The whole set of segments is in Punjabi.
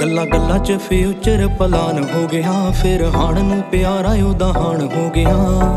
ਗੱਲਾਂ ਗੱਲਾਂ 'ਚ ਫਿਊਚਰ ਪਲਾਨ ਹੋ ਗਿਆ, ਫਿਰ ਹਾਣ ਨੂੰ ਪਿਆਰਾ ਉਹਦਾ ਹਾਣ ਹੋ ਗਿਆ।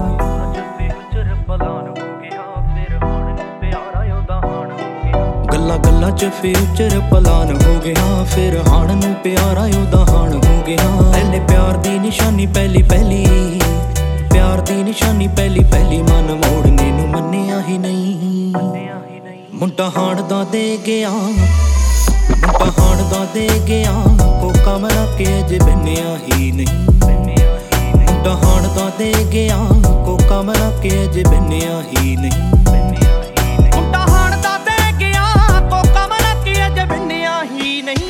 ਗੱਲਾਂ ਗੱਲਾਂ 'ਚ ਫਿਊਚਰ ਪਲਾਨ ਹੋ ਗਿਆ, ਫਿਰ ਹਾਣ ਨੂੰ ਪਿਆਰਾ ਉਹਦਾ ਹਾਣ ਹੋ ਗਿਆ। ਪਹਿਲੇ ਪਿਆਰ ਦੀ ਨਿਸ਼ਾਨੀ ਪਹਿਲੀ ਪਹਿਲੀ, ਪਿਆਰ ਦੀ ਨਿਸ਼ਾਨੀ ਪਹਿਲੀ ਪਹਿਲੀ, ਮਨ ਮੋੜਨੇ ਨੂੰ ਮੰਨਿਆ ਹੀ ਨਹੀਂ। ਮੁੰਡਾ ਹਾਣ ਦਾ ਦੇ ਗਿਆ, ਮੁੰਡਾ ਹਾਣ ਦਾ ਦੇ ਗਿਆ, ਕੋਕਾ ਮਰਾ ਕੇ ਅਜੇ ਬੰਨਿਆ ਹੀ ਨਹੀਂ। ਮੁੰਡਾ ਹਾਣ ਦਾ ਦੇ ਗਿਆ, ਕੋਕਾ ਮਰਾ ਕੇ ਅਜੇ ਬੰਨਿਆ ਹੀ ਨਹੀਂ। ਮੁੰਡਾ ਹਾਣ ਦਾ ਦੇ ਗਿਆ, ਕੋਕਾ ਮਰਾ ਕੇ ਅਜੇ ਬੰਨਿਆ ਹੀ ਨਹੀਂ।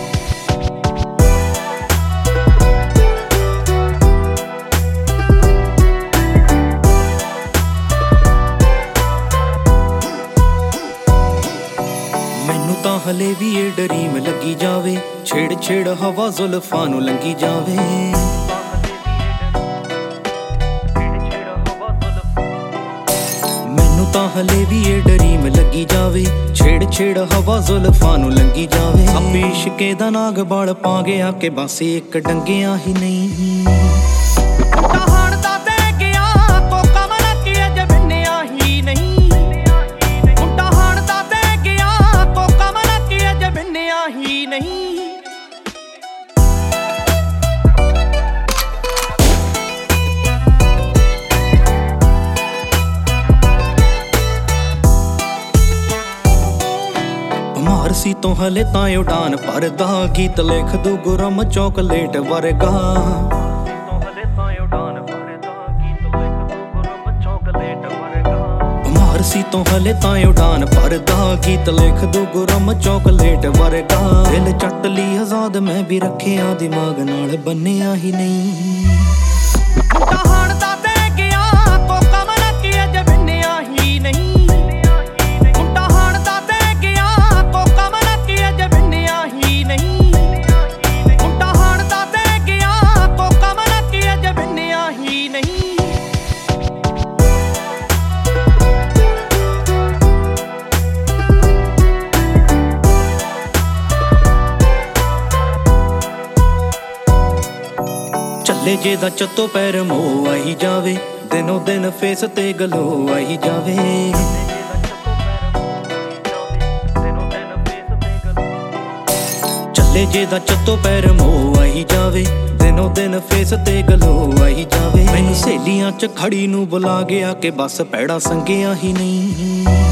ਮੈਨੂੰ ਤਾਂ ਹਲੇ ਵੀ ਇਹ ਡਰੀਮ ਲੱਗੀ ਜਾਵੇ, ਛੇੜ ਛੇੜ ਹਵਾ ਜ਼ੁਲਫਾਂ ਨੂੰ ਲੰਗੀ ਜਾਵੇ। ਮੈਨੂੰ ਤਾਂ ਹਲੇ ਵੀ ਇਹ ਡਰੀਮ ਲੱਗੀ ਜਾਵੇ, ਛੇੜ ਛੇੜ ਹਵਾ ਜ਼ੁਲਫਾਂ ਨੂੰ ਲੰਗੀ ਜਾਵੇ। ਆਪੇ ਇਸ਼ਕੇ ਦਾ ਨਾਗ ਬਾਲ ਪਾ ਗਿਆ ਕਿ ਬਸ ਇੱਕ ਡੰਗਿਆ ਹੀ ਨਹੀਂ। ਮਾਰਸੀ ਤੋਂ ਹਲੇ ਤਾਂ ਉਡਾਨ ਭਰਦਾ, ਗੀਤ ਲਿਖ ਦੂ ਗੁਰਮ ਚੋਕਲੇਟ ਵਰਗਾ। ਮਾਰਸੀ ਤੋਂ ਹਲੇ ਤਾਂ ਉਡਾਨ ਭਰਦਾ, ਗੀਤ ਲਿਖ ਦੂ ਗੁਰਮ ਚੋਕਲੇਟ ਵਰਗਾ। ਦਿਲ ਚੱਟ ਲਈ ਆਜ਼ਾਦ ਮੈਂ ਵੀ ਰੱਖਿਆ, ਦਿਮਾਗ ਨਾਲ ਬੰਨਿਆ ਹੀ ਨਹੀਂ। ਚੱਲੇ ਜੇ ਦਾ ਚੱਤੋ ਪੈਰ ਮੋਹ ਆਈ ਜਾਵੇ, ਦਿਨੋਂ ਦਿਨ ਫੇਸ ਤੇ ਗਲੋ ਆਈ ਜਾਵੇ। ਚੱਲੇ ਜੇ ਦਾ ਚੱਤੋ ਪੈਰ ਮੋਹ ਆਈ ਜਾਵੇ, ਦਿਨੋਂ ਦਿਨ ਫੇਸ ਤੇ ਗਲੋ ਆਈ ਜਾਵੇ। ਮੈਨੂੰ ਸਹੇਲੀਆਂ 'ਚ ਖੜੀ ਨੂੰ ਬੁਲਾ ਗਿਆ ਕਿ ਬਸ ਪੈੜਾ ਸੰਗਿਆ ਹੀ ਨਹੀਂ।